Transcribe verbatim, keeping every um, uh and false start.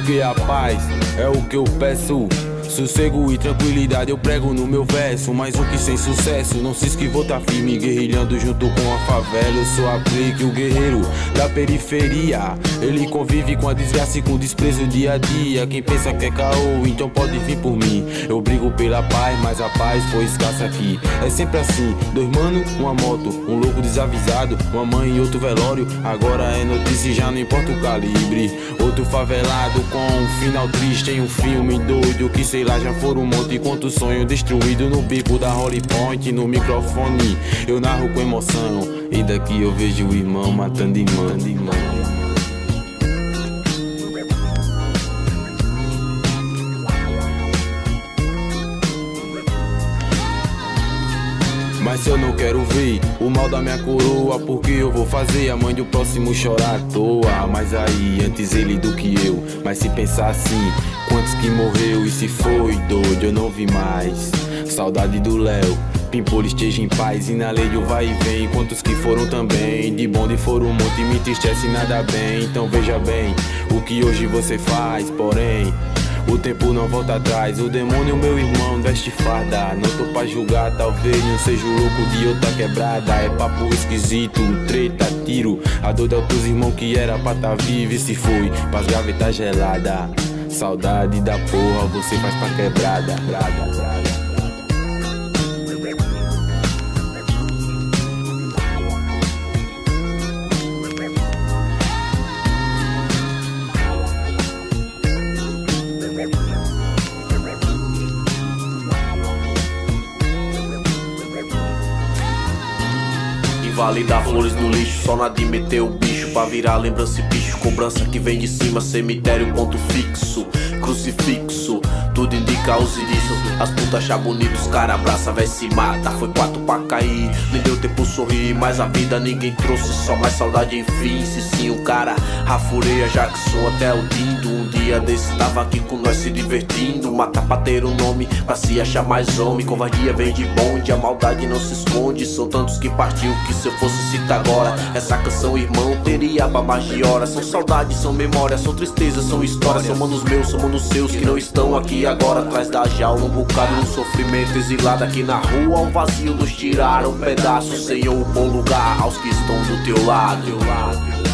porque a paz é o que eu peço. Sossego e tranquilidade eu prego no meu verso. Mais um que sem sucesso, não se esquivou, tá firme, guerrilhando junto com a favela. Eu sou a Blake, o guerreiro da periferia. Ele convive com a desgraça e com o desprezo dia a dia. Quem pensa que é caô, então pode vir por mim. Eu brigo pela paz, mas a paz foi escassa aqui. É sempre assim, dois mano, uma moto, um louco desavisado, uma mãe e outro velório. Agora é notícia e já não importa o calibre. Outro favelado com um final triste em um filme doido que sei lá já foram um monte. Quanto sonho destruído no bico da Holly Point. No microfone eu narro com emoção, e daqui eu vejo o irmão matando irmã de irmã. Mas se eu não quero ver o mal da minha coroa, porque eu vou fazer a mãe do próximo chorar à toa. Mas aí, antes ele do que eu. Mas se pensar assim, quantos que morreu e se foi doido, eu não vi mais. Saudade do Léo, Pimpolho esteja em paz e na lei o vai e vem. Quantos que foram também, de bonde foram um monte, me entristece nada bem. Então veja bem, o que hoje você faz, porém o tempo não volta atrás. O demônio, meu irmão, veste farda. Não tô pra julgar, talvez não seja o louco de outra quebrada. É papo esquisito, treta, tiro. A dor de teus irmãos que era pra tá vivo e se foi pras gavetas gelada. Saudade da porra, você faz pra quebrada, brada, brada. Validar flores no lixo, só nada de meter o bicho pra virar lembrança e bicho. Cobrança que vem de cima, cemitério, ponto fixo, crucifixo, tudo indica os indícios. As putas acham bonito, os cara abraça, véi se mata. Foi quatro pra cair, nem deu tempo sorrir, mas a vida ninguém trouxe, só mais saudade enfim. Se sim, o cara rafureia Jackson até o Dindo. Um dia desse tava aqui com nós se divertindo. Mata pra ter um nome, pra se achar mais homem. Covardia vem de bonde, a maldade não se esconde. São tantos que partiu que se eu fosse citar agora essa canção, irmão, teria pra mais de horas. São saudades, são memórias, são tristezas, são histórias. São manos meus, são manos seus que não estão aqui agora. Atrás da jaula, um bocado no sofrimento, exilado aqui na rua. Um vazio nos tiraram um pedaço, Senhor, um bom lugar aos que estão do teu lado.